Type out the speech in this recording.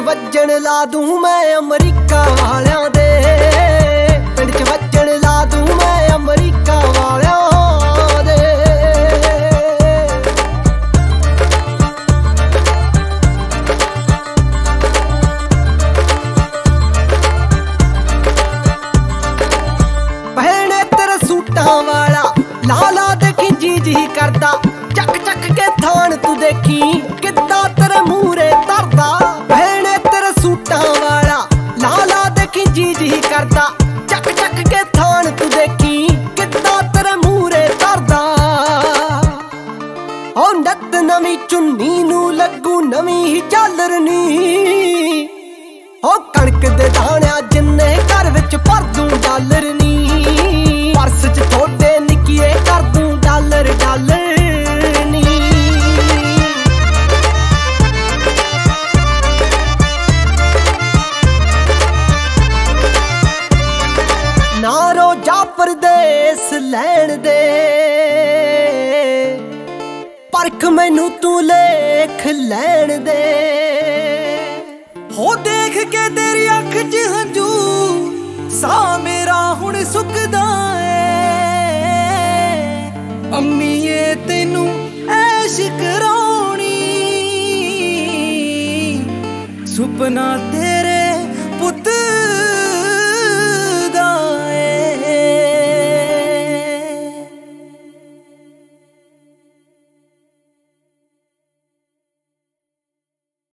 ਵੱਜਣ ਲਾ ਦੂੰ ਮੈਂ ਅਮਰੀਕਾ ਵਾਲਿਆਂ ਦੇ, ਪਿੰਡ 'ਚ ਵੱਜਣ ਲਾ ਦੂੰ ਮੈਂ ਅਮਰੀਕਾ ਵਾਲਿਆਂ ਦੇ। ਪਹਿਣੇ ਤੇਰੇ ਸੂਟਾਂ ਵਾਲਾ ਲਾਲਾ ਦੇਖੀ ਜੀ ਜੀ ਕਰਦਾ, ਚੱਕ ਚੱਕ ਕੇ ਥਾਣ ਤੂੰ ਦੇਖੀ ਕਿੱਦਾਂ ਤੇਰੇ ਮੂਹਰੇ ਧਰਦਾ। ਭੈਣੇ ਤੇਰੇ ਸੂਟਾਂ ਵਾਲਾ ਲਾਲਾ ਦੇਖੀ ਜੀ ਜੀ ਕਰਦਾ, ਚੱਕ ਚੱਕ ਕੇ ਥਾਣ ਤੂੰ ਦੇਖੀ ਕਿੱਦਾਂ ਤੇਰੇ ਮੂਹਰੇ ਧਰਦਾ। ਓ ਨੱਤ ਨਵੀਂ ਚੁੰਨੀ ਨੂੰ ਲੱਗੂ ਨਵੀਂ ਹੀ ਝਾਲਰ ਨੀ, ਓ ਕਣਕ ਦੇ ਦਾਣਿਆਂ ਜਿੰਨੇ ਘਰ ਵਿੱਚ ਭਰ ਦੂੰ ਡਾਲਰ ਨੀ, ਪਰਸ 'ਚ ਥੋੜੇ ਨਿੱਕੀਏ ਕਰ ਦੂੰ ਡਾਲਰ ਡਾਲਰ ਨੀ। ਨਾ ਰੋਜਾ ਪਰਦੇਸ ਲੈਣ ਦੇ, ਪਰਖ ਮੈਨੂੰ ਤੂੰ ਲੇਖ ਲੈਣ ਦੇ। ਹੋ ਦੇਖ ਕੇ ਤੇਰੀ ਅੱਖ 'ਚ ਹੰਝੂ ਸਾਹ ਮੇਰਾ ਹੁਣ ਸੁੱਕਦਾ ਏ। ਅੰਮੀਏ ਤੈਨੂੰ ਐਸ਼ ਕਰਾਉਣੀ, ਸੁਪਨਾ ਤੇ